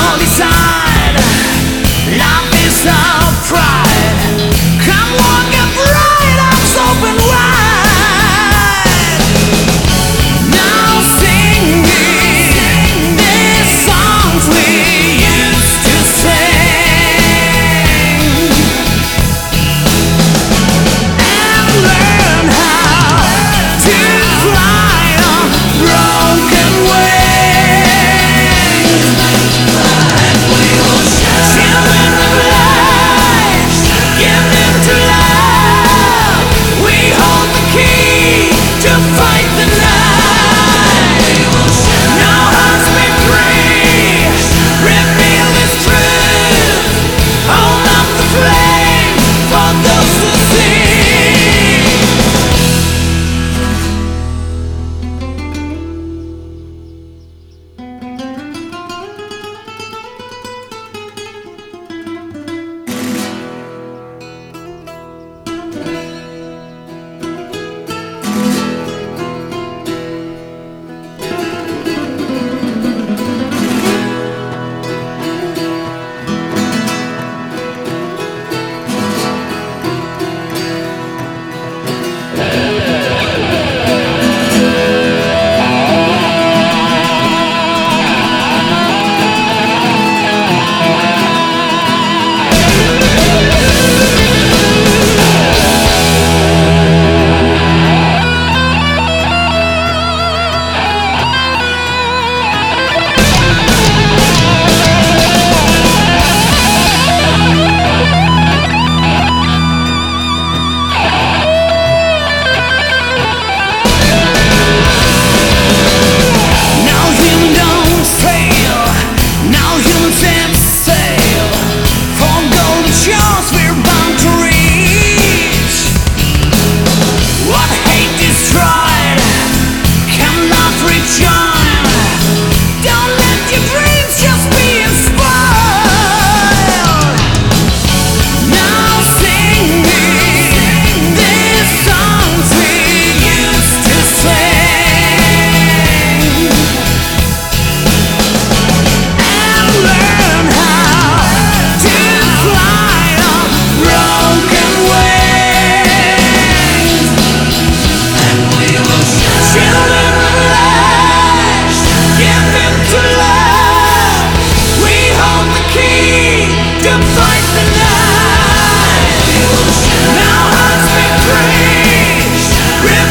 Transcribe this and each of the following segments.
decide. Love is our pride. Come walk upright, arms open wide. Now sing these songs we used to sing, and learn how to fly on broken wings. Children of light, give them to love. We hold the key to fight the night. Now hearts be free, reveal this truth. Hold up the flame for those who see.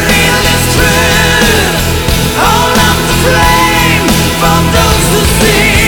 For those who see.